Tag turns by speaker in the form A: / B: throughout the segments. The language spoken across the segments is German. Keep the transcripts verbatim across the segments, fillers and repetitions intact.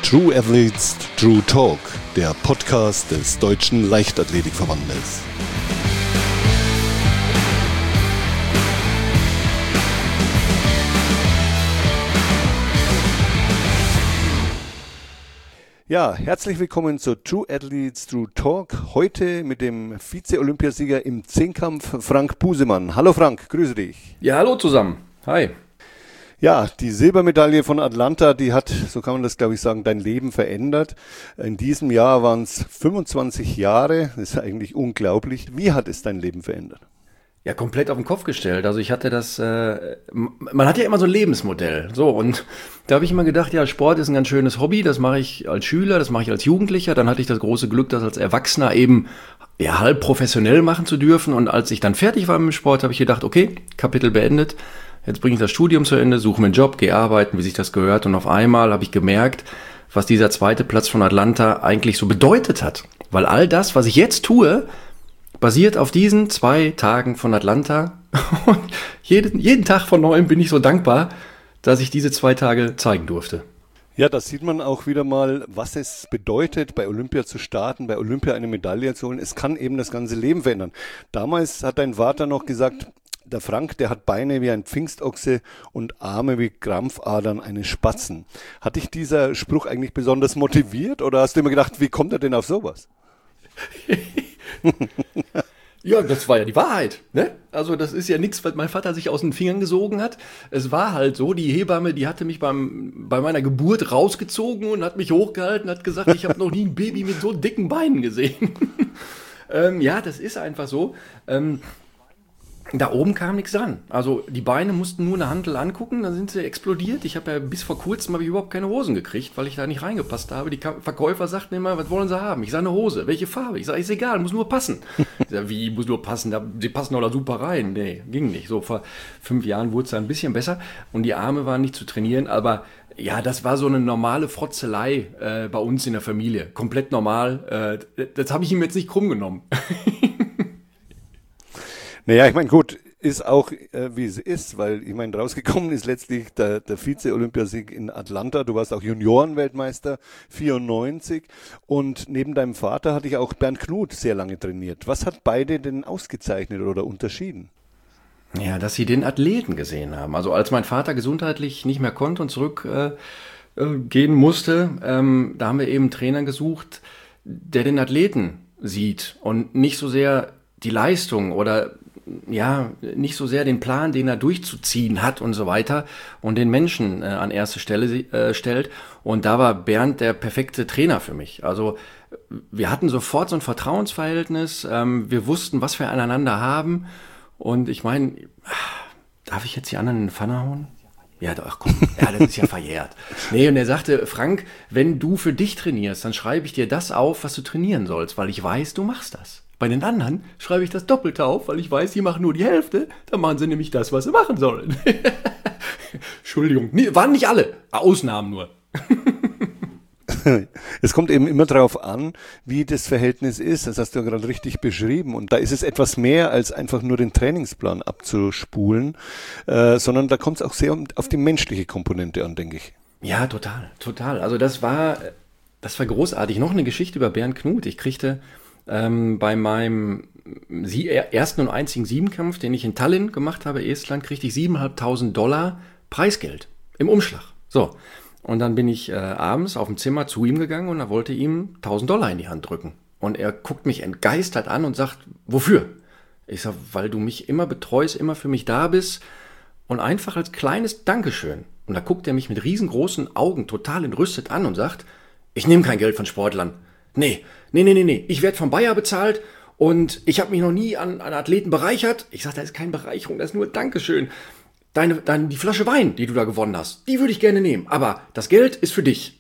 A: True Athletes, True Talk, der Podcast des Deutschen Leichtathletikverbandes. Ja, herzlich willkommen zu True Athletes, True Talk. Heute mit dem Vize-Olympiasieger im Zehnkampf, Frank Busemann. Hallo Frank, grüße dich.
B: Ja, hallo zusammen. Hi.
A: Ja, die Silbermedaille von Atlanta, die hat, so kann man das glaube ich sagen, dein Leben verändert. In diesem Jahr waren es fünfundzwanzig Jahre, das ist eigentlich unglaublich. Wie hat es dein Leben verändert?
B: Ja, komplett auf den Kopf gestellt. Also ich hatte das, äh, man hat ja immer so ein Lebensmodell. So, und da habe ich immer gedacht, ja, Sport ist ein ganz schönes Hobby, das mache ich als Schüler, das mache ich als Jugendlicher. Dann hatte ich das große Glück, das als Erwachsener eben ja halb professionell machen zu dürfen. Und als ich dann fertig war mit dem Sport, habe ich gedacht, okay, Kapitel beendet. Jetzt bringe ich das Studium zu Ende, suche mir einen Job, gehe arbeiten, wie sich das gehört. Und auf einmal habe ich gemerkt, was dieser zweite Platz von Atlanta eigentlich so bedeutet hat. Weil all das, was ich jetzt tue, basiert auf diesen zwei Tagen von Atlanta. Und jeden, jeden Tag von neuem bin ich so dankbar, dass ich diese zwei Tage zeigen durfte.
A: Ja, da sieht man auch wieder mal, was es bedeutet, bei Olympia zu starten, bei Olympia eine Medaille zu holen. Es kann eben das ganze Leben verändern. Damals hat dein Vater noch gesagt, der Frank, der hat Beine wie ein Pfingstochse und Arme wie Krampfadern eines Spatzen. Hat dich dieser Spruch eigentlich besonders motiviert oder hast du immer gedacht, wie kommt er denn auf sowas?
B: Ja, das war ja die Wahrheit, ne? Also das ist ja nichts, was mein Vater sich aus den Fingern gesogen hat. Es war halt so, die Hebamme, die hatte mich beim, bei meiner Geburt rausgezogen und hat mich hochgehalten, hat gesagt, ich habe noch nie ein Baby mit so dicken Beinen gesehen. ähm, ja, das ist einfach so. Ähm, Da oben kam nichts dran. Also die Beine mussten nur eine Hantel angucken, dann sind sie explodiert. Ich habe ja bis vor kurzem habe ich überhaupt keine Hosen gekriegt, weil ich da nicht reingepasst habe. Die Verkäufer sagten immer, was wollen sie haben? Ich sage, eine Hose. Welche Farbe? Ich sage, ist egal, muss nur passen. Ich sage, wie, muss nur passen? Die passen doch da super rein. Nee, ging nicht. So vor fünf Jahren wurde es ein bisschen besser und die Arme waren nicht zu trainieren, aber ja, das war so eine normale Frotzelei äh, bei uns in der Familie. Komplett normal. Äh, das habe ich ihm jetzt nicht krumm genommen.
A: Naja, ich meine, gut, ist auch, äh, wie es ist, weil, ich meine, rausgekommen ist letztlich der, der Vize-Olympiasieg in Atlanta. Du warst auch Juniorenweltmeister, vierundneunzig. Und neben deinem Vater hatte ich auch Bernd Knuth sehr lange trainiert. Was hat beide denn ausgezeichnet oder unterschieden?
B: Ja, dass sie den Athleten gesehen haben. Also als mein Vater gesundheitlich nicht mehr konnte und zurückgehen äh, äh, gehen musste, ähm, da haben wir eben einen Trainer gesucht, der den Athleten sieht und nicht so sehr die Leistung oder ja, nicht so sehr den Plan, den er durchzuziehen hat und so weiter und den Menschen äh, an erste Stelle äh, stellt. Und da war Bernd der perfekte Trainer für mich. Also wir hatten sofort so ein Vertrauensverhältnis. Ähm, wir wussten, was wir aneinander haben. Und ich meine, darf ich jetzt die anderen in den Pfanne hauen? Ja, doch, komm, ja, das ist ja verjährt. Nee, und er sagte, Frank, wenn du für dich trainierst, dann schreibe ich dir das auf, was du trainieren sollst, weil ich weiß, du machst das. Bei den anderen schreibe ich das Doppelte auf, weil ich weiß, die machen nur die Hälfte. Dann machen sie nämlich das, was sie machen sollen. Entschuldigung, nee, waren nicht alle, Ausnahmen nur.
A: Es kommt eben immer darauf an, wie das Verhältnis ist. Das hast du ja gerade richtig beschrieben. Und da ist es etwas mehr, als einfach nur den Trainingsplan abzuspulen, äh, sondern da kommt es auch sehr auf die menschliche Komponente an, denke ich.
B: Ja, total, total. Also das war, das war großartig. Noch eine Geschichte über Bernd Knuth. Ich kriegte ähm, bei meinem sie- ersten und einzigen Siebenkampf, den ich in Tallinn gemacht habe, Estland, kriegte ich siebentausendfünfhundert Dollar Preisgeld im Umschlag. So. Und dann bin ich äh, abends auf dem Zimmer zu ihm gegangen und er wollte ihm tausend Dollar in die Hand drücken. Und er guckt mich entgeistert an und sagt, wofür? Ich sag, weil du mich immer betreust, immer für mich da bist und einfach als kleines Dankeschön. Und da guckt er mich mit riesengroßen Augen total entrüstet an und sagt, ich nehme kein Geld von Sportlern. Nee, nee, nee, nee, nee, ich werde vom Bayer bezahlt und ich habe mich noch nie an, an Athleten bereichert. Ich sag, das ist keine Bereicherung, das ist nur Dankeschön. Deine, deine, die Flasche Wein, die du da gewonnen hast, die würde ich gerne nehmen. Aber das Geld ist für dich.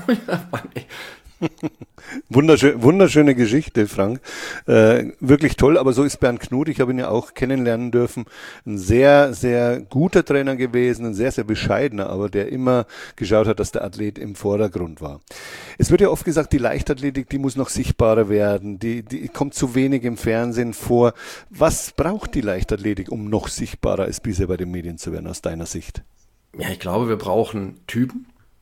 A: Wunderschön, wunderschöne Geschichte, Frank. Äh, wirklich toll, aber so ist Bernd Knuth. Ich habe ihn ja auch kennenlernen dürfen. Ein sehr, sehr guter Trainer gewesen, ein sehr, sehr bescheidener, aber der immer geschaut hat, dass der Athlet im Vordergrund war. Es wird ja oft gesagt, die Leichtathletik, die muss noch sichtbarer werden, die, die kommt zu wenig im Fernsehen vor. Was braucht die Leichtathletik, um noch sichtbarer als bisher bei den Medien zu werden, aus deiner Sicht?
B: Ja, ich glaube, wir brauchen Typen.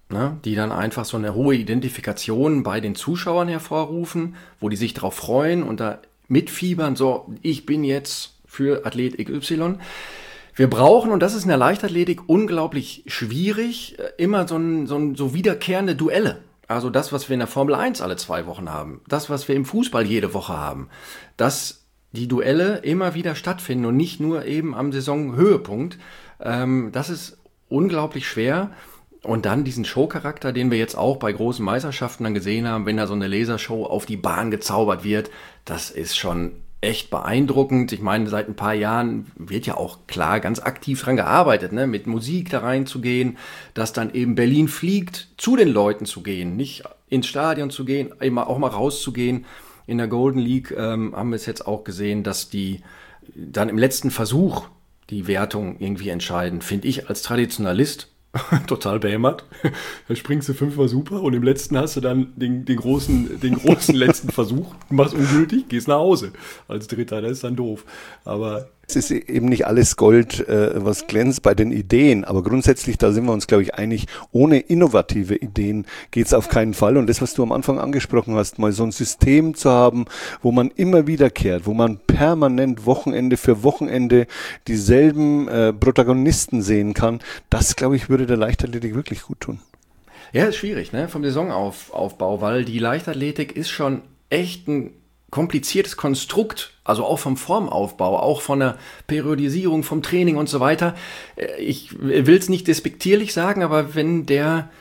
B: ne, die dann einfach so eine hohe Identifikation bei den Zuschauern hervorrufen, wo die sich drauf freuen und da mitfiebern, so, ich bin jetzt für Athlet X Y. Wir brauchen, und das ist in der Leichtathletik unglaublich schwierig, immer so, ein, so, ein, so wiederkehrende Duelle. Also das, was wir in der Formel eins alle zwei Wochen haben, das, was wir im Fußball jede Woche haben, dass die Duelle immer wieder stattfinden und nicht nur eben am Saisonhöhepunkt. Ähm, das ist unglaublich schwer. Und dann diesen Showcharakter, den wir jetzt auch bei großen Meisterschaften dann gesehen haben, wenn da so eine Lasershow auf die Bahn gezaubert wird, das ist schon echt beeindruckend. Ich meine, seit ein paar Jahren wird ja auch klar ganz aktiv dran gearbeitet, ne, mit Musik da reinzugehen, dass dann eben Berlin fliegt, zu den Leuten zu gehen, nicht ins Stadion zu gehen, eben auch mal rauszugehen. In der Golden League ähm, haben wir es jetzt auch gesehen, dass die dann im letzten Versuch die Wertung irgendwie entscheiden. Finde ich als Traditionalist total behämmert. Da springst du fünfmal super und im letzten hast du dann den, den großen, den großen letzten Versuch, machst ungültig, gehst nach Hause als Dritter. Das ist dann doof. Aber
A: es ist eben nicht alles Gold, äh, was glänzt bei den Ideen, aber grundsätzlich, da sind wir uns, glaube ich, einig, ohne innovative Ideen geht's auf keinen Fall. Und das, was du am Anfang angesprochen hast, mal so ein System zu haben, wo man immer wiederkehrt, wo man permanent Wochenende für Wochenende dieselben äh, Protagonisten sehen kann, das, glaube ich, würde der Leichtathletik wirklich gut tun.
B: Ja, ist schwierig, ne, vom Saisonaufbau, weil die Leichtathletik ist schon echt ein kompliziertes Konstrukt, also auch vom Formaufbau, auch von der Periodisierung, vom Training und so weiter. Ich will es nicht despektierlich sagen, aber wenn der,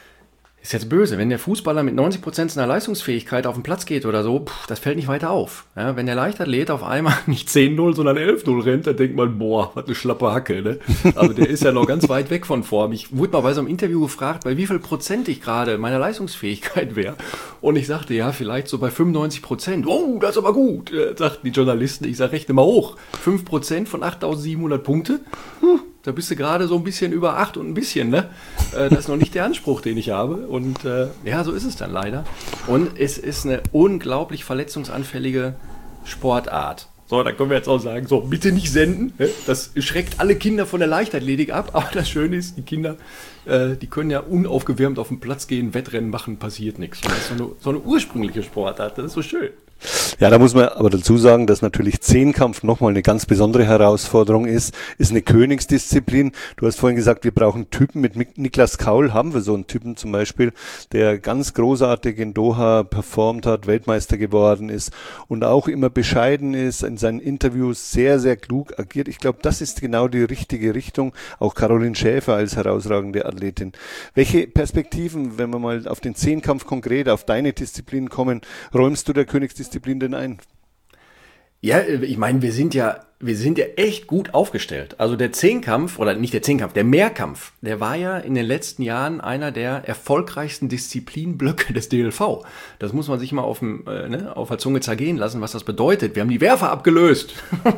B: ist jetzt böse, wenn der Fußballer mit neunzig Prozent seiner Leistungsfähigkeit auf den Platz geht oder so, pff, das fällt nicht weiter auf. Ja, wenn der Leichtathlet auf einmal nicht zehn null, sondern elf null rennt, dann denkt man, boah, was eine schlappe Hacke. Ne? Also der ist ja noch ganz weit weg von Form. Ich wurde mal bei so einem Interview gefragt, bei wie viel Prozent ich gerade meiner Leistungsfähigkeit wäre. Und ich sagte, ja, vielleicht so bei fünfundneunzig Prozent. Oh, das ist aber gut, äh, sagten die Journalisten. Ich sage, rechne mal hoch. fünf Prozent von achttausendsiebenhundert Punkte. Hm. Da bist du gerade so ein bisschen über acht und ein bisschen, ne? Das ist noch nicht der Anspruch, den ich habe. Und äh, ja, so ist es dann leider. Und es ist eine unglaublich verletzungsanfällige Sportart. So, da können wir jetzt auch sagen, so, bitte nicht senden. Ne? Das schreckt alle Kinder von der Leichtathletik ab. Aber das Schöne ist, die Kinder, äh, die können ja unaufgewärmt auf den Platz gehen, Wettrennen machen, passiert nichts. Und das ist so eine, so eine ursprüngliche Sportart. Das ist so schön.
A: Ja, da muss man aber dazu sagen, dass natürlich Zehnkampf nochmal eine ganz besondere Herausforderung ist, ist eine Königsdisziplin. Du hast vorhin gesagt, wir brauchen Typen. Mit Niklas Kaul haben wir so einen Typen zum Beispiel, der ganz großartig in Doha performt hat, Weltmeister geworden ist und auch immer bescheiden ist, in seinen Interviews sehr, sehr klug agiert. Ich glaube, das ist genau die richtige Richtung. Auch Caroline Schäfer als herausragende Athletin. Welche Perspektiven, wenn wir mal auf den Zehnkampf konkret, auf deine Disziplin kommen, räumst du der Königsdisziplin denn ein?
B: Ja, ich meine, wir sind ja, wir sind ja echt gut aufgestellt. Also der Zehnkampf, oder nicht der Zehnkampf, der Mehrkampf, der war ja in den letzten Jahren einer der erfolgreichsten Disziplinblöcke des D L V. Das muss man sich mal auf, dem, äh, ne, auf der Zunge zergehen lassen, was das bedeutet. Wir haben die Werfer abgelöst.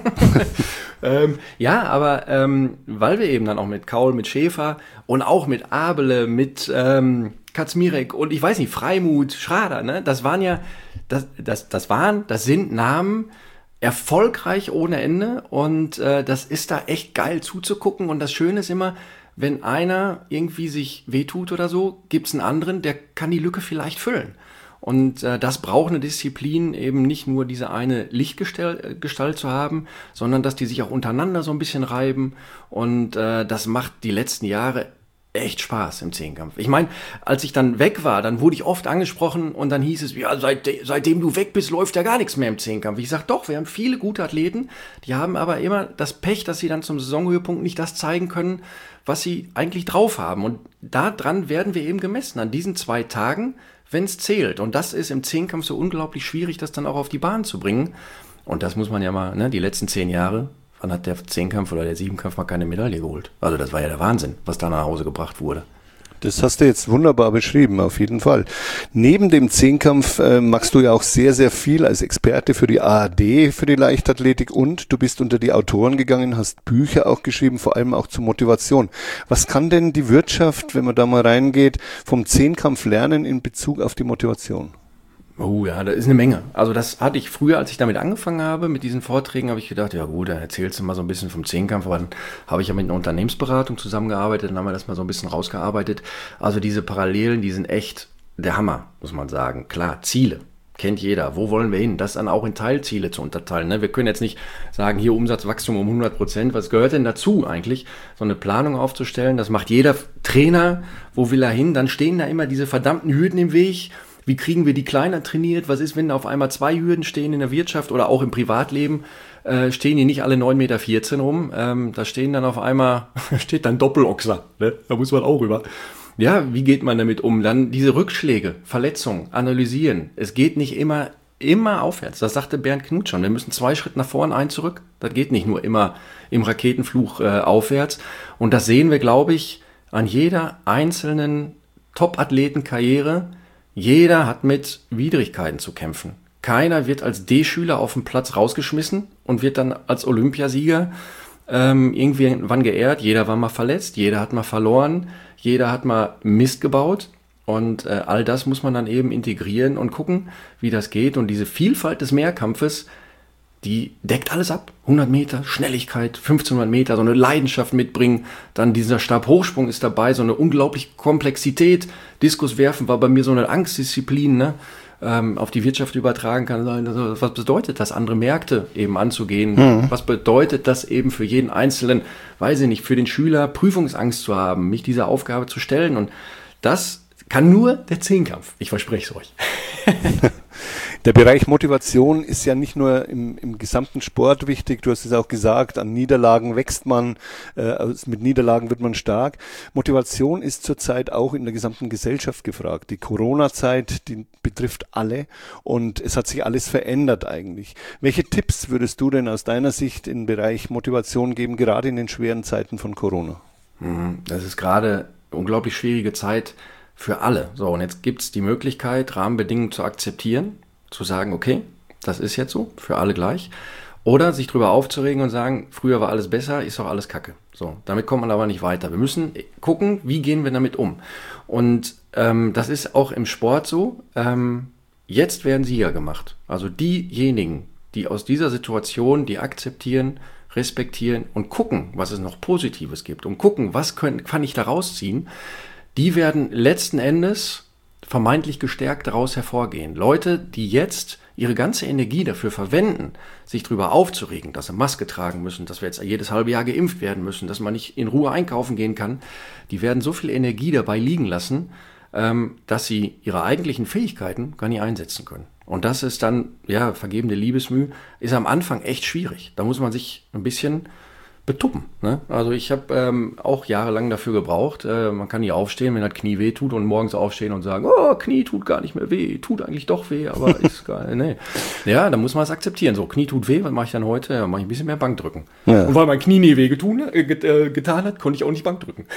B: ähm, ja, aber ähm, weil wir eben dann auch mit Kaul, mit Schäfer und auch mit Abele, mit ähm, Kaczmirek und ich weiß nicht, Freimuth, Schrader, ne, das waren ja Das, das, das waren, das sind Namen, erfolgreich ohne Ende und äh, das ist da echt geil zuzugucken und das Schöne ist immer, wenn einer irgendwie sich wehtut oder so, gibt's einen anderen, der kann die Lücke vielleicht füllen. Und äh, das braucht eine Disziplin, eben nicht nur diese eine Lichtgestalt Gestalt zu haben, sondern dass die sich auch untereinander so ein bisschen reiben und äh, das macht die letzten Jahre echt Spaß im Zehnkampf. Ich meine, als ich dann weg war, dann wurde ich oft angesprochen und dann hieß es, ja, seit, seitdem du weg bist, läuft ja gar nichts mehr im Zehnkampf. Ich sag doch, wir haben viele gute Athleten, die haben aber immer das Pech, dass sie dann zum Saisonhöhepunkt nicht das zeigen können, was sie eigentlich drauf haben. Und daran werden wir eben gemessen, an diesen zwei Tagen, wenn es zählt. Und das ist im Zehnkampf so unglaublich schwierig, das dann auch auf die Bahn zu bringen. Und das muss man ja mal, ne, die letzten zehn Jahre, wann hat der Zehnkampf oder der Siebenkampf mal keine Medaille geholt? Also das war ja der Wahnsinn, was da nach Hause gebracht wurde.
A: Das hast du jetzt wunderbar beschrieben, auf jeden Fall. Neben dem Zehnkampf äh, machst du ja auch sehr, sehr viel als Experte für die A R D, für die Leichtathletik und du bist unter die Autoren gegangen, hast Bücher auch geschrieben, vor allem auch zur Motivation. Was kann denn die Wirtschaft, wenn man da mal reingeht, vom Zehnkampf lernen in Bezug auf die Motivation?
B: Oh ja, da ist eine Menge. Also das hatte ich früher, als ich damit angefangen habe, mit diesen Vorträgen, habe ich gedacht, ja gut, dann erzählst du mal so ein bisschen vom Zehnkampf, aber dann habe ich ja mit einer Unternehmensberatung zusammengearbeitet, dann haben wir das mal so ein bisschen rausgearbeitet. Also diese Parallelen, die sind echt der Hammer, muss man sagen. Klar, Ziele. Kennt jeder. Wo wollen wir hin? Das dann auch in Teilziele zu unterteilen. Ne? Wir können jetzt nicht sagen, hier Umsatzwachstum um hundert Prozent. Was gehört denn dazu eigentlich? So eine Planung aufzustellen, das macht jeder Trainer. Wo will er hin? Dann stehen da immer diese verdammten Hürden im Weg. Wie kriegen wir die kleiner trainiert? Was ist, wenn da auf einmal zwei Hürden stehen in der Wirtschaft oder auch im Privatleben? Äh, stehen die nicht alle neun Meter vierzehn rum? Ähm, da stehen dann auf einmal, steht dann Doppelochser. Ne? Da muss man auch rüber. Ja, wie geht man damit um? Dann diese Rückschläge, Verletzungen, analysieren. Es geht nicht immer, immer aufwärts. Das sagte Bernd Knuth schon. Wir müssen zwei Schritte nach vorn, einen zurück. Das geht nicht nur immer im Raketenflug äh, aufwärts. Und das sehen wir, glaube ich, an jeder einzelnen Top-Athleten-Karriere. Jeder hat mit Widrigkeiten zu kämpfen. Keiner wird als D-Schüler auf dem Platz rausgeschmissen und wird dann als Olympiasieger ähm, irgendwann geehrt. Jeder war mal verletzt, jeder hat mal verloren. Jeder hat mal Mist gebaut und äh, all das muss man dann eben integrieren und gucken, wie das geht. Und diese Vielfalt des Mehrkampfes, die deckt alles ab. hundert Meter, Schnelligkeit, fünfzehnhundert Meter, so eine Leidenschaft mitbringen. Dann dieser Stabhochsprung ist dabei, so eine unglaubliche Komplexität. Diskuswerfen war bei mir so eine Angstdisziplin, ne? ähm, auf die Wirtschaft übertragen kann. Also, was bedeutet das, andere Märkte eben anzugehen? Mhm. Was bedeutet das eben für jeden Einzelnen, weiß ich nicht, für den Schüler Prüfungsangst zu haben, mich dieser Aufgabe zu stellen? Und das kann nur der Zehnkampf. Ich verspreche es euch.
A: Der Bereich Motivation ist ja nicht nur im, im gesamten Sport wichtig, du hast es auch gesagt, an Niederlagen wächst man, äh, mit Niederlagen wird man stark. Motivation ist zurzeit auch in der gesamten Gesellschaft gefragt. Die Corona-Zeit, die betrifft alle und es hat sich alles verändert eigentlich. Welche Tipps würdest du denn aus deiner Sicht im Bereich Motivation geben, gerade in den schweren Zeiten von Corona?
B: Das ist gerade eine unglaublich schwierige Zeit für alle. So, und jetzt gibt es die Möglichkeit, Rahmenbedingungen zu akzeptieren, zu sagen, okay, das ist jetzt so, für alle gleich. Oder sich drüber aufzuregen und sagen, früher war alles besser, ist doch alles Kacke. So, damit kommt man aber nicht weiter. Wir müssen gucken, wie gehen wir damit um. Und ähm, das ist auch im Sport so. Ähm, jetzt werden Sieger gemacht. Also diejenigen, die aus dieser Situation, die akzeptieren, respektieren und gucken, was es noch Positives gibt und gucken, was können, kann ich da rausziehen, die werden letzten Endes vermeintlich gestärkt daraus hervorgehen. Leute, die jetzt ihre ganze Energie dafür verwenden, sich darüber aufzuregen, dass sie Maske tragen müssen, dass wir jetzt jedes halbe Jahr geimpft werden müssen, dass man nicht in Ruhe einkaufen gehen kann, die werden so viel Energie dabei liegen lassen, dass sie ihre eigentlichen Fähigkeiten gar nicht einsetzen können. Und das ist dann, ja, vergebene Liebesmüh, ist am Anfang echt schwierig. Da muss man sich ein bisschen betuppen. Ne? Also ich habe ähm, auch jahrelang dafür gebraucht. Äh, man kann nie aufstehen, wenn das Knie weh tut und morgens aufstehen und sagen, oh, Knie tut gar nicht mehr weh, tut eigentlich doch weh, aber ist gar nee. Ja, dann muss man es akzeptieren. So, Knie tut weh, was mache ich dann heute? Ja, mache ich ein bisschen mehr Bankdrücken. Ja. Und weil mein Knie nie weh getun, äh, get, äh, getan hat, konnte ich auch nicht Bankdrücken.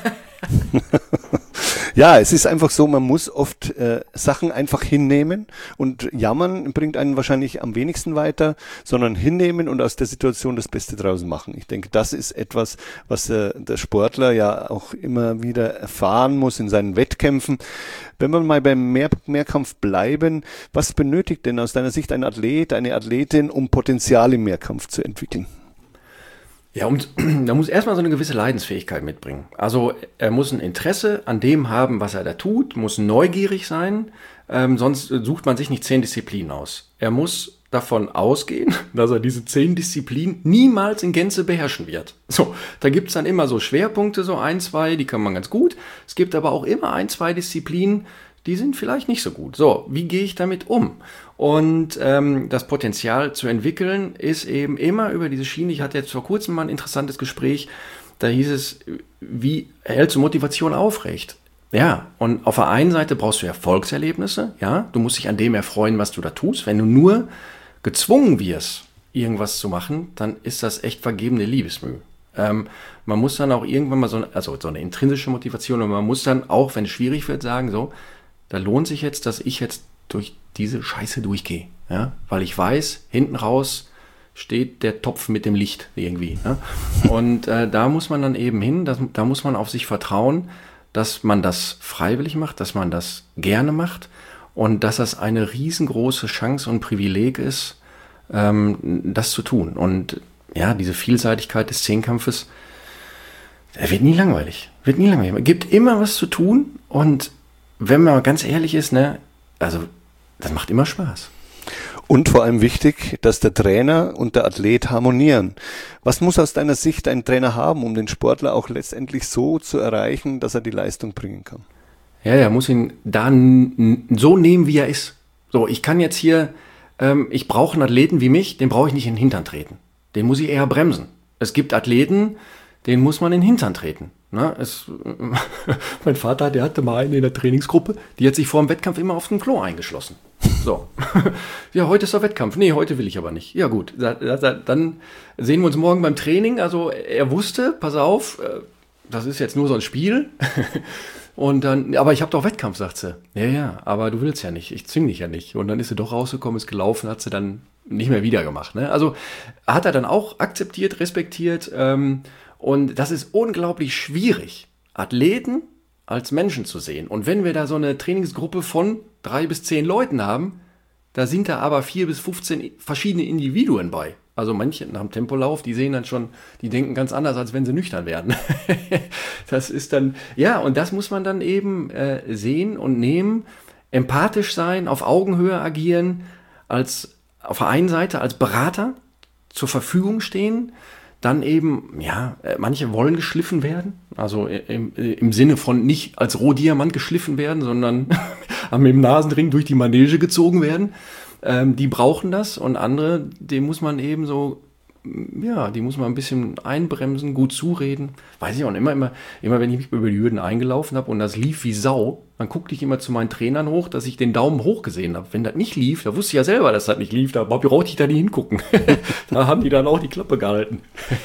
A: Ja, es ist einfach so, man muss oft äh, Sachen einfach hinnehmen und jammern bringt einen wahrscheinlich am wenigsten weiter, sondern hinnehmen und aus der Situation das Beste draus machen. Ich denke, das ist etwas, was äh, der Sportler ja auch immer wieder erfahren muss in seinen Wettkämpfen. Wenn wir mal beim Mehr- Mehrkampf bleiben, was benötigt denn aus deiner Sicht ein Athlet, eine Athletin, um Potenzial im Mehrkampf zu entwickeln?
B: Ja, und da muss erstmal so eine gewisse Leidensfähigkeit mitbringen. Also er muss ein Interesse an dem haben, was er da tut, muss neugierig sein, ähm, sonst sucht man sich nicht zehn Disziplinen aus. Er muss davon ausgehen, dass er diese zehn Disziplinen niemals in Gänze beherrschen wird. So, da gibt's dann immer so Schwerpunkte, so ein, zwei, die kann man ganz gut. Es gibt aber auch immer ein, zwei Disziplinen, die sind vielleicht nicht so gut. So, wie gehe ich damit um? Und ähm, das Potenzial zu entwickeln ist eben immer über diese Schiene. Ich hatte jetzt vor kurzem mal ein interessantes Gespräch, da hieß es, wie hältst du Motivation aufrecht? Ja, und auf der einen Seite brauchst du Erfolgserlebnisse, ja, du musst dich an dem erfreuen, was du da tust. Wenn du nur gezwungen wirst, irgendwas zu machen, dann ist das echt vergebene Liebesmüh. Ähm, man muss dann auch irgendwann mal so eine, also so eine intrinsische Motivation, und man muss dann auch, wenn es schwierig wird, sagen, so, da lohnt sich jetzt, dass ich jetzt durch diese Scheiße durchgehe, ja, weil ich weiß, hinten raus steht der Topf mit dem Licht irgendwie, ne? Und äh, da muss man dann eben hin, das, da muss man auf sich vertrauen, dass man das freiwillig macht, dass man das gerne macht und dass das eine riesengroße Chance und Privileg ist, ähm, das zu tun. Und ja, diese Vielseitigkeit des Zehnkampfes, er wird nie langweilig. Wird nie langweilig. Es gibt immer was zu tun und wenn man ganz ehrlich ist, ne, also das macht immer Spaß.
A: Und vor allem wichtig, dass der Trainer und der Athlet harmonieren. Was muss aus deiner Sicht ein Trainer haben, um den Sportler auch letztendlich so zu erreichen, dass er die Leistung bringen kann?
B: Ja, er muss ihn da n- so nehmen, wie er ist. So, ich kann jetzt hier, ähm, ich brauche einen Athleten wie mich, den brauche ich nicht in den Hintern treten. Den muss ich eher bremsen. Es gibt Athleten, den muss man in den Hintern treten. Ne? Es, mein Vater, der hatte mal eine in der Trainingsgruppe, die hat sich vor dem Wettkampf immer auf dem Klo eingeschlossen. So, ja, heute ist der Wettkampf. Nee, heute will ich aber nicht. Ja gut, da, da, dann sehen wir uns morgen beim Training. Also er wusste, pass auf, das ist jetzt nur so ein Spiel. Und dann, aber ich habe doch Wettkampf, sagt sie. Ja, ja, aber du willst ja nicht, ich zwing dich ja nicht. Und dann ist sie doch rausgekommen, ist gelaufen, hat sie dann nicht mehr wieder gemacht. Ne? Also hat er dann auch akzeptiert, respektiert. Ähm, und das ist unglaublich schwierig, Athleten als Menschen zu sehen. Und wenn wir da so eine Trainingsgruppe von drei bis zehn Leuten haben, da sind da aber vier bis fünfzehn verschiedene Individuen bei. Also manche nach dem Tempolauf, die sehen dann schon, die denken ganz anders, als wenn sie nüchtern werden. Das ist dann, ja, und das muss man dann eben äh, sehen und nehmen, empathisch sein, auf Augenhöhe agieren, als auf der einen Seite als Berater zur Verfügung stehen, dann eben, ja, manche wollen geschliffen werden, also im, im Sinne von nicht als Rohdiamant geschliffen werden, sondern mit dem Nasenring durch die Manege gezogen werden. Ähm, die brauchen das und andere, denen muss man eben so, ja, die muss man ein bisschen einbremsen, gut zureden. Weiß ich auch nicht, immer, immer, immer wenn ich mich über die Hürden eingelaufen habe und das lief wie Sau, dann guckte ich immer zu meinen Trainern hoch, dass ich den Daumen hoch gesehen habe. Wenn das nicht lief, da wusste ich ja selber, dass das nicht lief, da brauchte ich da nicht hingucken. Da haben die dann auch die Klappe gehalten.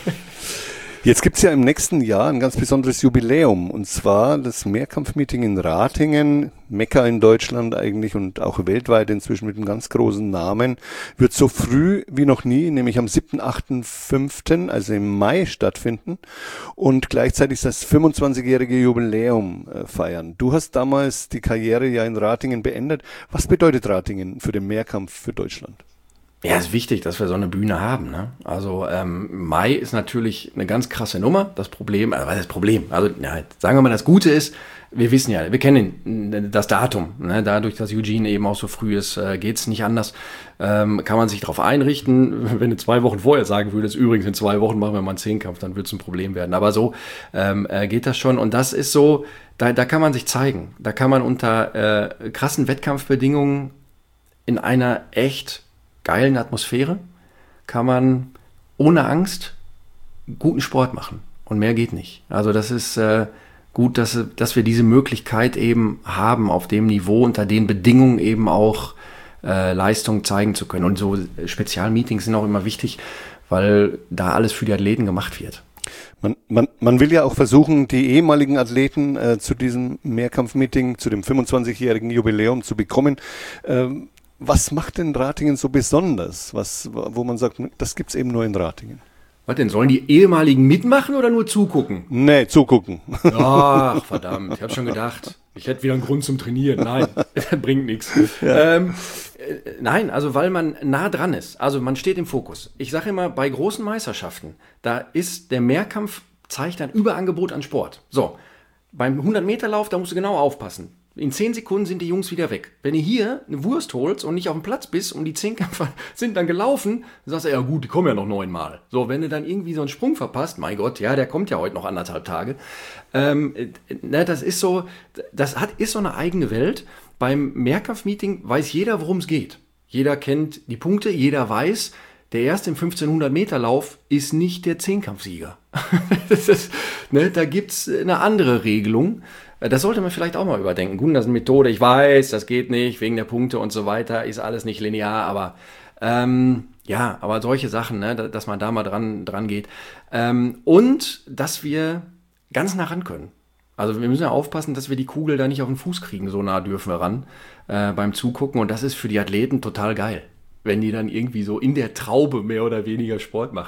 A: Jetzt gibt es ja im nächsten Jahr ein ganz besonderes Jubiläum, und zwar das Mehrkampfmeeting in Ratingen, Mekka in Deutschland eigentlich und auch weltweit inzwischen mit einem ganz großen Namen, wird so früh wie noch nie, nämlich am siebten, achten, fünften, also im Mai stattfinden und gleichzeitig das fünfundzwanzigjährige Jubiläum äh, feiern. Du hast damals die Karriere ja in Ratingen beendet. Was bedeutet Ratingen für den Mehrkampf für Deutschland?
B: Ja, es ist wichtig, dass wir so eine Bühne haben. Ne? Also ähm, Mai ist natürlich eine ganz krasse Nummer. Das Problem, also was ist das Problem? Also ja, sagen wir mal, das Gute ist, wir wissen ja, wir kennen das Datum. Ne? Dadurch, dass Eugene eben auch so früh ist, äh, geht es nicht anders. Ähm, kann man sich darauf einrichten. Wenn du zwei Wochen vorher sagen würdest, übrigens in zwei Wochen machen wir mal einen Zehnkampf, dann wird es ein Problem werden. Aber so ähm, äh, geht das schon. Und das ist so, da, da kann man sich zeigen. Da kann man unter äh, krassen Wettkampfbedingungen in einer echt geilen Atmosphäre, kann man ohne Angst guten Sport machen. Und mehr geht nicht. Also das ist äh, gut, dass, dass wir diese Möglichkeit eben haben, auf dem Niveau, unter den Bedingungen eben auch äh, Leistung zeigen zu können. Und so Spezialmeetings sind auch immer wichtig, weil da alles für die Athleten gemacht wird.
A: Man, man, man will ja auch versuchen, die ehemaligen Athleten äh, zu diesem Mehrkampfmeeting, zu dem fünfundzwanzigjährigen Jubiläum zu bekommen. Ähm, Was macht denn Ratingen so besonders, was, wo man sagt, das gibt's eben nur in Ratingen?
B: Was denn, sollen die ehemaligen mitmachen oder nur zugucken?
A: Nee, zugucken.
B: Ach, verdammt, ich habe schon gedacht, ich hätte wieder einen Grund zum Trainieren. Nein, das bringt nichts. Ja. Ähm, äh, nein, also weil man nah dran ist, also man steht im Fokus. Ich sage immer, bei großen Meisterschaften, da ist der Mehrkampf, zeigt ein Überangebot an Sport. So, beim hundert-Meter-Lauf, da musst du genau aufpassen. In zehn Sekunden sind die Jungs wieder weg. Wenn du hier eine Wurst holst und nicht auf dem Platz bist und die Zehnkämpfer sind dann gelaufen, dann sagst du, ja gut, die kommen ja noch neunmal. So, wenn du dann irgendwie so einen Sprung verpasst, mein Gott, ja, der kommt ja heute noch anderthalb Tage. Ähm, ne, das ist so, das hat, ist so eine eigene Welt. Beim Mehrkampfmeeting weiß jeder, worum es geht. Jeder kennt die Punkte, jeder weiß, der erste im fünfzehnhundert-Meter-Lauf ist nicht der Zehnkampfsieger. Das ist, ne, da gibt's eine andere Regelung. Das sollte man vielleicht auch mal überdenken. Gut, das ist eine Methode, ich weiß, das geht nicht, wegen der Punkte und so weiter, ist alles nicht linear, aber ähm, ja, aber solche Sachen, ne, dass man da mal dran, dran geht. Ähm, und dass wir ganz nah ran können. Also wir müssen ja aufpassen, dass wir die Kugel da nicht auf den Fuß kriegen, so nah dürfen wir ran äh, beim Zugucken. Und das ist für die Athleten total geil, wenn die dann irgendwie so in der Traube mehr oder weniger Sport machen können.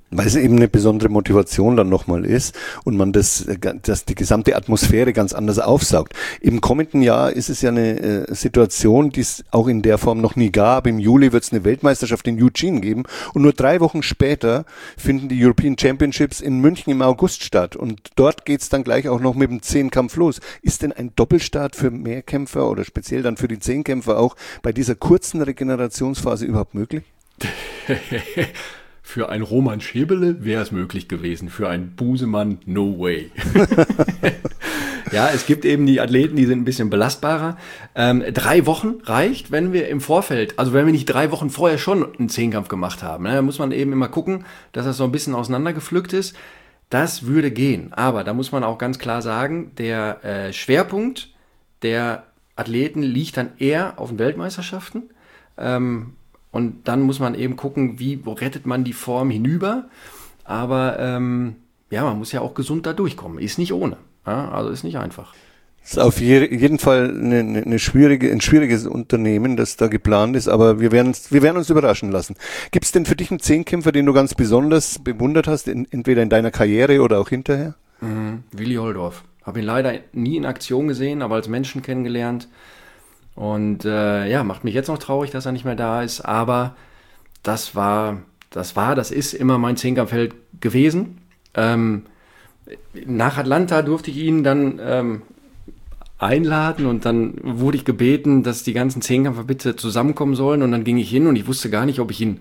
A: Weil es eben eine besondere Motivation dann nochmal ist und man das, dass die gesamte Atmosphäre ganz anders aufsaugt. Im kommenden Jahr ist es ja eine äh, Situation, die es auch in der Form noch nie gab. Im Juli wird es eine Weltmeisterschaft in Eugene geben und nur drei Wochen später finden die European Championships in München im August statt und dort geht es dann gleich auch noch mit dem Zehnkampf los. Ist denn ein Doppelstart für Mehrkämpfer oder speziell dann für die Zehnkämpfer auch bei dieser kurzen Regenerationsphase überhaupt möglich?
B: Für einen Roman Schäbele wäre es möglich gewesen, für einen Busemann no way. Ja, es gibt eben die Athleten, die sind ein bisschen belastbarer. Ähm, drei Wochen reicht, wenn wir im Vorfeld, also wenn wir nicht drei Wochen vorher schon einen Zehnkampf gemacht haben. Ne? Da muss man eben immer gucken, dass das so ein bisschen auseinandergepflückt ist. Das würde gehen, aber da muss man auch ganz klar sagen, der äh, Schwerpunkt der Athleten liegt dann eher auf den Weltmeisterschaften. Ähm, Und dann muss man eben gucken, wie wo rettet man die Form hinüber. Aber ähm, ja, man muss ja auch gesund da durchkommen. Ist nicht ohne. Ja? Also ist nicht einfach.
A: Das ist auf je, jeden Fall eine, eine schwierige, ein schwieriges Unternehmen, das da geplant ist, aber wir werden, wir werden uns überraschen lassen. Gibt es denn für dich einen Zehnkämpfer, den du ganz besonders bewundert hast, in, entweder in deiner Karriere oder auch hinterher?
B: Mhm. Willi Holdorf. Habe ihn leider nie in Aktion gesehen, aber als Menschen kennengelernt. Und äh, ja, macht mich jetzt noch traurig, dass er nicht mehr da ist, aber das war, das war, das ist immer mein Zehnkampfheld gewesen. Ähm, nach Atlanta durfte ich ihn dann ähm, einladen und dann wurde ich gebeten, dass die ganzen Zehnkämpfer bitte zusammenkommen sollen und dann ging ich hin und ich wusste gar nicht, ob ich ihn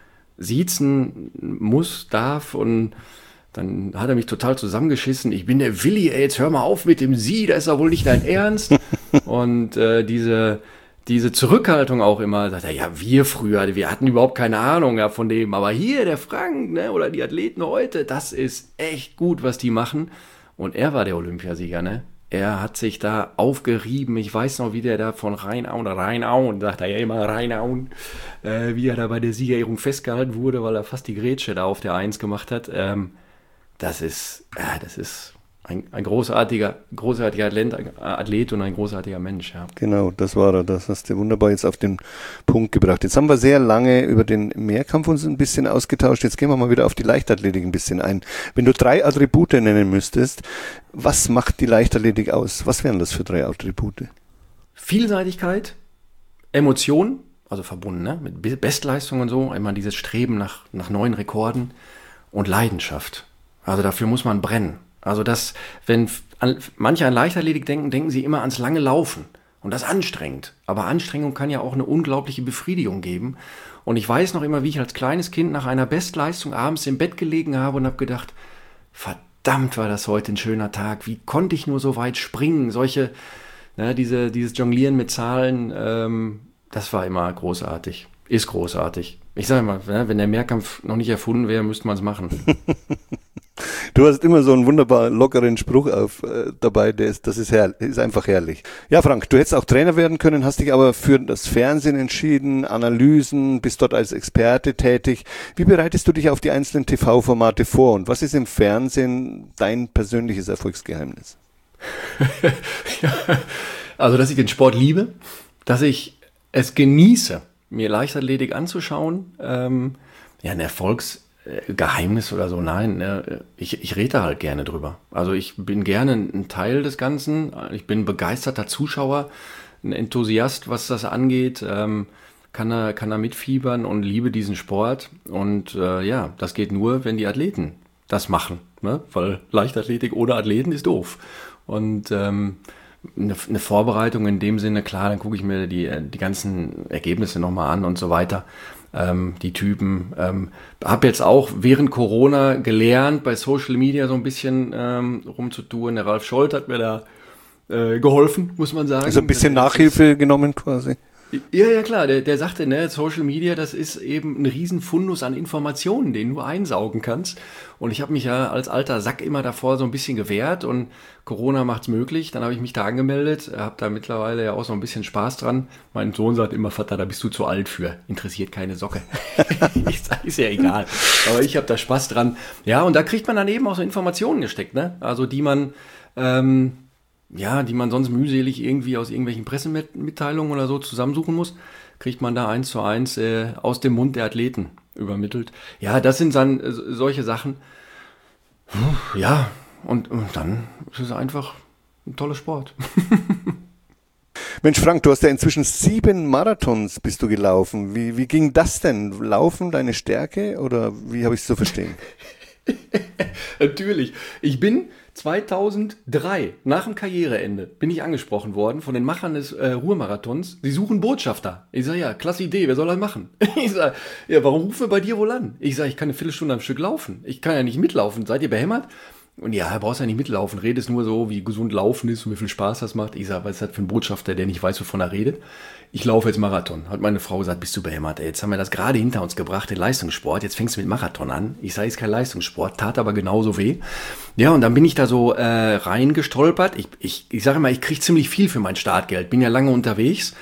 B: siezen muss, darf und dann hat er mich total zusammengeschissen. Ich bin der Willi, ey, jetzt hör mal auf mit dem Sie, das ist doch wohl nicht dein Ernst. Und äh, diese, diese Zurückhaltung auch immer, sagt er, ja, wir früher, wir hatten überhaupt keine Ahnung ja, von dem. Aber hier, der Frank, ne, oder die Athleten heute, das ist echt gut, was die machen. Und er war der Olympiasieger, ne? Er hat sich da aufgerieben. Ich weiß noch, wie der da von Rheinauen, Rheinauen, sagt er ja immer Rheinauen, äh, wie er da bei der Siegerehrung festgehalten wurde, weil er fast die Grätsche da auf der Eins gemacht hat. Ähm, Das ist, ja, das ist ein, ein großartiger, großartiger Athlet, Athlet und ein großartiger Mensch. Ja.
A: Genau, das war er. Das hast du wunderbar jetzt auf den Punkt gebracht. Jetzt haben wir sehr lange über den Mehrkampf uns ein bisschen ausgetauscht. Jetzt gehen wir mal wieder auf die Leichtathletik ein bisschen ein. Wenn du drei Attribute nennen müsstest, was macht die Leichtathletik aus? Was wären das für drei Attribute?
B: Vielseitigkeit, Emotion, also verbunden ne, mit Bestleistung und so, immer dieses Streben nach, nach neuen Rekorden und Leidenschaft. Also dafür muss man brennen. Also das, wenn an, manche an Leichtathletik denken, denken sie immer ans lange Laufen. Und das ist anstrengend. Aber Anstrengung kann ja auch eine unglaubliche Befriedigung geben. Und ich weiß noch immer, wie ich als kleines Kind nach einer Bestleistung abends im Bett gelegen habe und habe gedacht, verdammt war das heute ein schöner Tag. Wie konnte ich nur so weit springen? Solche, ne, diese, dieses Jonglieren mit Zahlen, ähm, das war immer großartig. Ist großartig. Ich sage mal, wenn der Mehrkampf noch nicht erfunden wäre, müsste man es machen.
A: Du hast immer so einen wunderbar lockeren Spruch auf, äh, dabei, der ist, das ist, herrlich, ist einfach herrlich. Ja, Frank, du hättest auch Trainer werden können, hast dich aber für das Fernsehen entschieden, Analysen, bist dort als Experte tätig. Wie bereitest du dich auf die einzelnen T V-Formate vor und was ist im Fernsehen dein persönliches Erfolgsgeheimnis?
B: Ja, also, dass ich den Sport liebe, dass ich es genieße, mir Leichtathletik anzuschauen, ähm, ja, ein Erfolgsgeheimnis oder so, nein, ne, ich, ich rede halt gerne drüber. Also ich bin gerne ein Teil des Ganzen, ich bin begeisterter Zuschauer, ein Enthusiast, was das angeht, ähm, kann da, kann da mitfiebern und liebe diesen Sport und äh, ja, das geht nur, wenn die Athleten das machen, ne? Weil Leichtathletik ohne Athleten ist doof und ähm, Eine, eine Vorbereitung in dem Sinne, klar, dann gucke ich mir die, die ganzen Ergebnisse nochmal an und so weiter, ähm, die Typen. Ähm, habe jetzt auch während Corona gelernt, bei Social Media so ein bisschen ähm, rumzutun. Der Ralf Scholz hat mir da äh, geholfen, muss man sagen.
A: Also ein bisschen Nachhilfe genommen quasi.
B: Ja, ja, klar, der, der sagte, ne, Social Media, das ist eben ein Riesenfundus an Informationen, den du einsaugen kannst. Und ich habe mich ja als alter Sack immer davor so ein bisschen gewehrt und Corona macht's möglich. Dann habe ich mich da angemeldet, habe da mittlerweile ja auch so ein bisschen Spaß dran. Mein Sohn sagt immer, Vater, da bist du zu alt für. Interessiert keine Socke. Ich sag, ist ja egal. Aber ich habe da Spaß dran. Ja, und da kriegt man dann eben auch so Informationen gesteckt, ne? Also die man... Ähm, ja, die man sonst mühselig irgendwie aus irgendwelchen Pressemitteilungen oder so zusammensuchen muss, kriegt man da eins zu eins äh, aus dem Mund der Athleten übermittelt. Ja, das sind dann äh, solche Sachen. Ja, und, und dann ist es einfach ein toller Sport.
A: Mensch, Frank, du hast ja inzwischen sieben Marathons bist du gelaufen. Wie, wie ging das denn? Laufen deine Stärke oder wie habe ich es zu verstehen?
B: Natürlich. Ich bin zweitausenddrei, nach dem Karriereende, bin ich angesprochen worden von den Machern des äh, Ruhrmarathons. Sie suchen Botschafter. Ich sage, ja, klasse Idee, wer soll das machen? Ich sage, ja, warum rufen wir bei dir wohl an? Ich sage, ich kann eine Viertelstunde am Stück laufen. Ich kann ja nicht mitlaufen. Seid ihr behämmert? Und ja, brauchst ja nicht mitlaufen. Redest nur so, wie gesund Laufen ist und wie viel Spaß das macht. Ich sage, was ist das für ein Botschafter, der nicht weiß, wovon er redet? Ich laufe jetzt Marathon. Hat meine Frau gesagt, bist du behämmert? Ey, jetzt haben wir das gerade hinter uns gebracht, den Leistungssport. Jetzt fängst du mit Marathon an. Ich sage, ist kein Leistungssport, tat aber genauso weh. Ja, und dann bin ich da so äh, reingestolpert. Ich, ich, ich sage immer, ich kriege ziemlich viel für mein Startgeld. Bin ja lange unterwegs.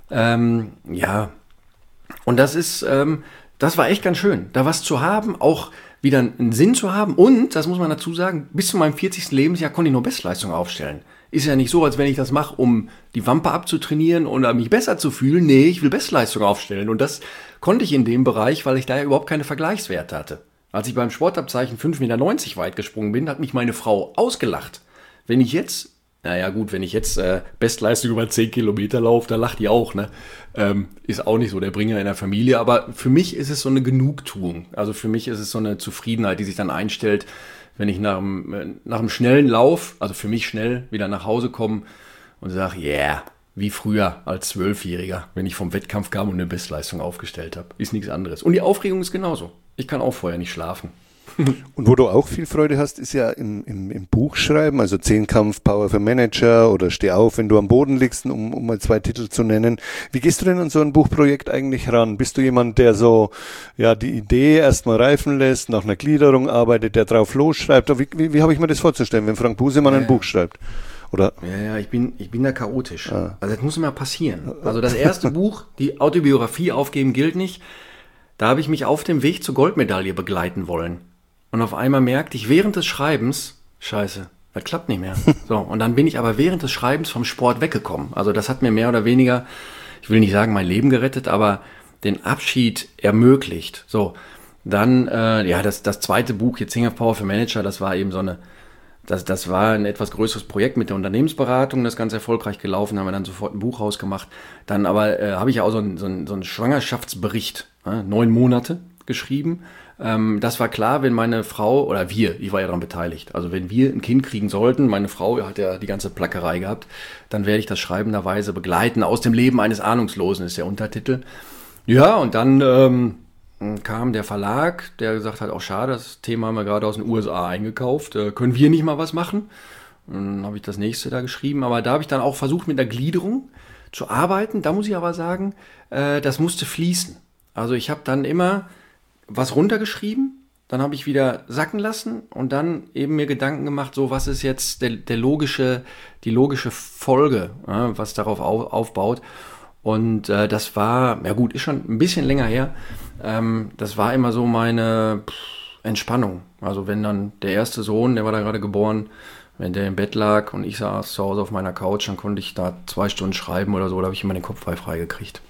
B: Ähm, ja, und das ist, ähm, das war echt ganz schön, da was zu haben, auch wieder einen Sinn zu haben. Und, das muss man dazu sagen, bis zu meinem vierzigsten Lebensjahr konnte ich nur Bestleistung aufstellen. Ist ja nicht so, als wenn ich das mache, um die Wampe abzutrainieren oder mich besser zu fühlen. Nee, ich will Bestleistung aufstellen. Und das konnte ich in dem Bereich, weil ich da ja überhaupt keine Vergleichswerte hatte. Als ich beim Sportabzeichen fünf Meter neunzig weit gesprungen bin, hat mich meine Frau ausgelacht. Wenn ich jetzt, naja gut, wenn ich jetzt äh, Bestleistung über zehn Kilometer laufe, da lacht die auch, ne? Ähm, ist auch nicht so der Bringer in der Familie. Aber für mich ist es so eine Genugtuung. Also für mich ist es so eine Zufriedenheit, die sich dann einstellt, wenn ich nach einem, nach einem schnellen Lauf, also für mich schnell, wieder nach Hause komme und sage, yeah, wie früher als Zwölfjähriger, wenn ich vom Wettkampf kam und eine Bestleistung aufgestellt habe. Ist nichts anderes. Und die Aufregung ist genauso. Ich kann auch vorher nicht schlafen.
A: Und wo du auch viel Freude hast, ist ja im, im, im Buchschreiben, also Zehnkampf, Power für Manager oder Steh auf, wenn du am Boden liegst, um, um mal zwei Titel zu nennen. Wie gehst du denn an so ein Buchprojekt eigentlich ran? Bist du jemand, der so ja die Idee erstmal reifen lässt, nach einer Gliederung arbeitet, der drauf losschreibt? Wie, wie, wie habe ich mir das vorzustellen, wenn Frank Busemann ja, ein Buch schreibt? Oder?
B: Ja, ja, ich bin, ich bin da chaotisch. Ah. Also das muss immer passieren. Also das erste Buch, die Autobiografie aufgeben gilt nicht. Da habe ich mich auf dem Weg zur Goldmedaille begleiten wollen. Und auf einmal merkte ich während des Schreibens, scheiße, das klappt nicht mehr. So, und dann bin ich aber während des Schreibens vom Sport weggekommen. Also das hat mir mehr oder weniger, ich will nicht sagen mein Leben gerettet, aber den Abschied ermöglicht. So, dann, äh, ja, das, das zweite Buch, jetzt Zehnkampf Power für Manager, das war eben so eine, das, das war ein etwas größeres Projekt mit der Unternehmensberatung, das ganz erfolgreich gelaufen, haben wir dann sofort ein Buch rausgemacht. Dann aber äh, habe ich ja auch so einen so einen, so einen Schwangerschaftsbericht, äh, neun Monate geschrieben. Ähm, das war klar, wenn meine Frau, oder wir, ich war ja daran beteiligt, also wenn wir ein Kind kriegen sollten, meine Frau hat ja die ganze Plackerei gehabt, dann werde ich das schreibenderweise begleiten. Aus dem Leben eines Ahnungslosen ist der Untertitel. Ja, und dann ähm, kam der Verlag, der gesagt hat, auch schade, das Thema haben wir gerade aus den U S A eingekauft, äh, können wir nicht mal was machen? Und dann habe ich das nächste da geschrieben, aber da habe ich dann auch versucht, mit der Gliederung zu arbeiten. Da muss ich aber sagen, äh, das musste fließen. Also ich habe dann immer was runtergeschrieben, dann habe ich wieder sacken lassen und dann eben mir Gedanken gemacht, so was ist jetzt der, der logische, die logische Folge, ja, was darauf auf, aufbaut. Und äh, das war, ja gut, ist schon ein bisschen länger her, ähm, das war immer so meine pff, Entspannung. Also wenn dann der erste Sohn, der war da gerade geboren, wenn der im Bett lag und ich saß zu Hause auf meiner Couch, dann konnte ich da zwei Stunden schreiben oder so, da habe ich immer den Kopf frei frei gekriegt.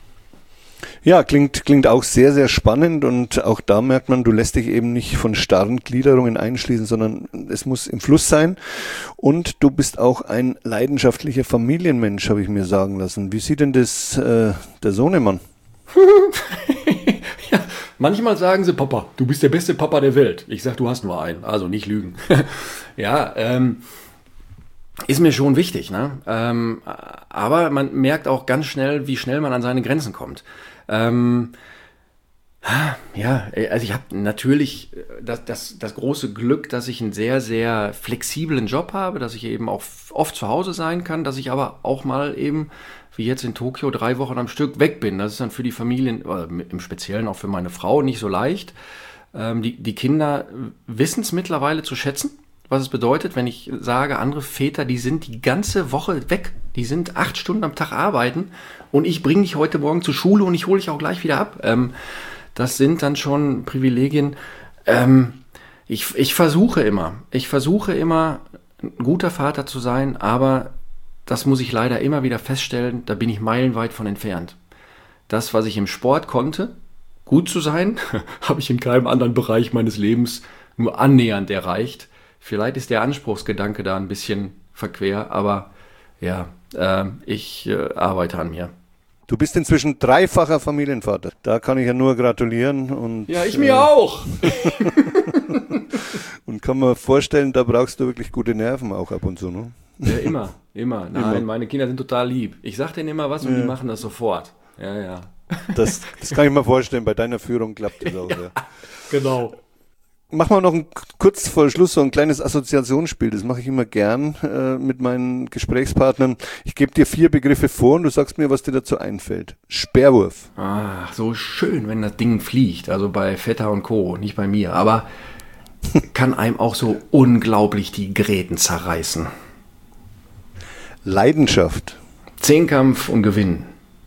A: Ja, klingt, klingt auch sehr, sehr spannend und auch da merkt man, du lässt dich eben nicht von starren Gliederungen einschließen, sondern es muss im Fluss sein und du bist auch ein leidenschaftlicher Familienmensch, habe ich mir sagen lassen. Wie sieht denn das äh, der Sohnemann?
B: Ja, manchmal sagen sie, Papa, du bist der beste Papa der Welt. Ich sag, du hast nur einen, also nicht lügen. Ja, ähm, ist mir schon wichtig, ne? Ähm, aber man merkt auch ganz schnell, wie schnell man an seine Grenzen kommt. Ähm, ja, also ich habe natürlich das, das, das große Glück, dass ich einen sehr, sehr flexiblen Job habe, dass ich eben auch oft zu Hause sein kann, dass ich aber auch mal eben, wie jetzt in Tokio, drei Wochen am Stück weg bin. Das ist dann für die Familien, im Speziellen auch für meine Frau, nicht so leicht. Ähm, die, die Kinder wissen es mittlerweile zu schätzen, was es bedeutet, wenn ich sage, andere Väter, die sind die ganze Woche weg. Die sind acht Stunden am Tag arbeiten und ich bringe dich heute Morgen zur Schule und ich hole dich auch gleich wieder ab. Ähm, das sind dann schon Privilegien. Ähm, ich, ich versuche immer, ich versuche immer, ein guter Vater zu sein, aber das muss ich leider immer wieder feststellen, da bin ich meilenweit von entfernt. Das, was ich im Sport konnte, gut zu sein, habe ich in keinem anderen Bereich meines Lebens nur annähernd erreicht. Vielleicht ist der Anspruchsgedanke da ein bisschen verquer, aber ja, äh, ich äh, arbeite an mir.
A: Du bist inzwischen dreifacher Familienvater. Da kann ich ja nur gratulieren. Und,
B: ja, ich mir äh, auch.
A: Und kann mir vorstellen, da brauchst du wirklich gute Nerven auch ab und zu, ne?
B: Ja, immer, immer. Nein, immer. Meine Kinder sind total lieb. Ich sag denen immer was und ja. die machen das sofort. Ja, ja.
A: Das, das kann ich mir vorstellen, bei deiner Führung klappt das auch. Ja, ja.
B: Genau.
A: Machen wir noch ein, kurz vor Schluss so ein kleines Assoziationsspiel. Das mache ich immer gern äh, mit meinen Gesprächspartnern. Ich gebe dir vier Begriffe vor und du sagst mir, was dir dazu einfällt. Speerwurf.
B: Ach, so schön, wenn das Ding fliegt. Also bei Vetter und Co., nicht bei mir. Aber kann einem auch so unglaublich die Gräten zerreißen.
A: Leidenschaft.
B: Zehnkampf und Gewinnen.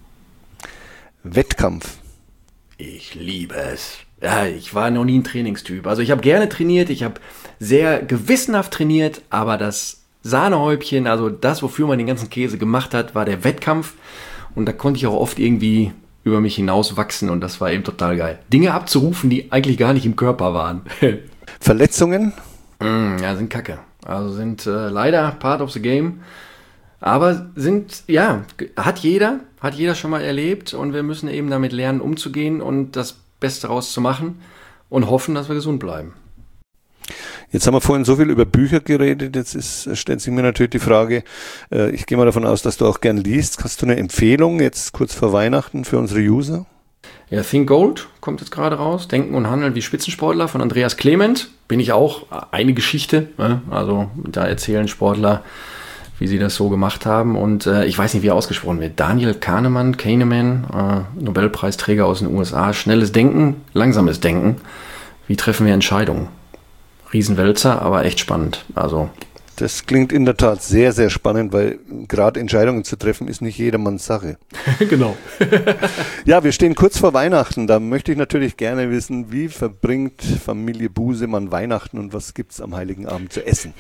A: Wettkampf.
B: Ich liebe es. Ja, ich war noch nie ein Trainingstyp. Also ich habe gerne trainiert, ich habe sehr gewissenhaft trainiert, aber das Sahnehäubchen, also das, wofür man den ganzen Käse gemacht hat, war der Wettkampf. Und da konnte ich auch oft irgendwie über mich hinaus wachsen und das war eben total geil. Dinge abzurufen, die eigentlich gar nicht im Körper waren.
A: Verletzungen?
B: Mm, ja, sind kacke. Also sind äh, leider part of the game. Aber sind, ja, hat jeder, hat jeder schon mal erlebt und wir müssen eben damit lernen, umzugehen und das Beste rauszumachen und hoffen, dass wir gesund bleiben.
A: Jetzt haben wir vorhin so viel über Bücher geredet, jetzt ist, stellt sich mir natürlich die Frage, äh, ich gehe mal davon aus, dass du auch gern liest. Hast du eine Empfehlung jetzt kurz vor Weihnachten für unsere User?
B: Ja, Think Gold kommt jetzt gerade raus, Denken und Handeln wie Spitzensportler von Andreas Clement, bin ich auch, eine Geschichte, ne? Also da erzählen Sportler, wie sie das so gemacht haben. Und äh, ich weiß nicht, wie er ausgesprochen wird. Daniel Kahneman, Kahneman, äh, Nobelpreisträger aus den U S A. Schnelles Denken, langsames Denken. Wie treffen wir Entscheidungen? Riesenwälzer, aber echt spannend. Also
A: das klingt in der Tat sehr, sehr spannend, weil gerade Entscheidungen zu treffen ist nicht jedermanns Sache.
B: Genau.
A: Ja, wir stehen kurz vor Weihnachten. Da möchte ich natürlich gerne wissen, wie verbringt Familie Busemann Weihnachten und was gibt's am Heiligen Abend zu essen?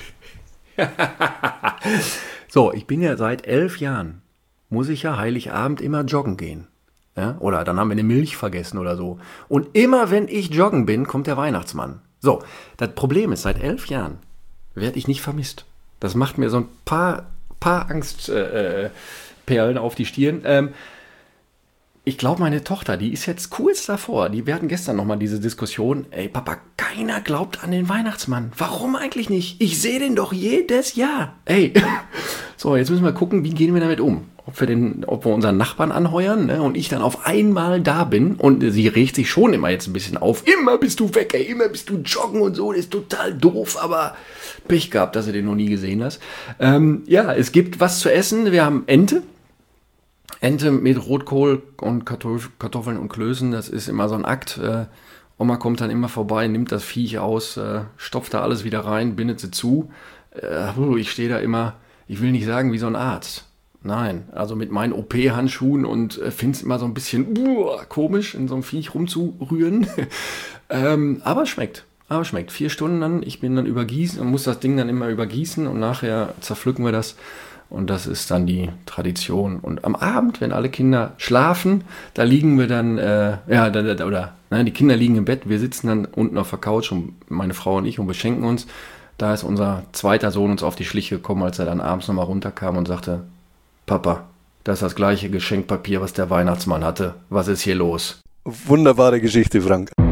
B: So, ich bin ja seit elf Jahren, muss ich ja Heiligabend immer joggen gehen. Ja? Oder dann haben wir eine Milch vergessen oder so. Und immer wenn ich joggen bin, kommt der Weihnachtsmann. So, das Problem ist, seit elf Jahren werde ich nicht vermisst. Das macht mir so ein paar, paar Angstperlen äh, auf die Stirn. Ähm, Ich glaube, meine Tochter, die ist jetzt kurz davor. Die, wir hatten gestern nochmal diese Diskussion. Ey, Papa, keiner glaubt an den Weihnachtsmann. Warum eigentlich nicht? Ich sehe den doch jedes Jahr. Ey, so, jetzt müssen wir gucken, wie gehen wir damit um? Ob wir, den, ob wir unseren Nachbarn anheuern, ne, und ich dann auf einmal da bin. Und sie regt sich schon immer jetzt ein bisschen auf. Immer bist du weg, ey, immer bist du joggen und so. Das ist total doof, aber Pech gehabt, dass du den noch nie gesehen hast. Ähm, ja, es gibt was zu essen. Wir haben Ente. Ente mit Rotkohl und Kartoffeln und Klößen, das ist immer so ein Akt. Äh, Oma kommt dann immer vorbei, nimmt das Viech aus, äh, stopft da alles wieder rein, bindet sie zu. Äh, ich stehe da immer, ich will nicht sagen wie so ein Arzt. Nein, also mit meinen O P-Handschuhen und äh, finde es immer so ein bisschen uh, komisch, in so einem Viech rumzurühren. ähm, aber es schmeckt. Aber schmeckt. Vier Stunden dann, ich bin dann übergießen und muss das Ding dann immer übergießen und nachher zerpflücken wir das. Und das ist dann die Tradition. Und am Abend, wenn alle Kinder schlafen, da liegen wir dann, äh, ja, da, da, oder nein, die Kinder liegen im Bett, wir sitzen dann unten auf der Couch, und meine Frau und ich, und beschenken uns. Da ist unser zweiter Sohn uns auf die Schliche gekommen, als er dann abends nochmal runterkam und sagte, Papa, das ist das gleiche Geschenkpapier, was der Weihnachtsmann hatte. Was ist hier los?
A: Wunderbare Geschichte, Frank.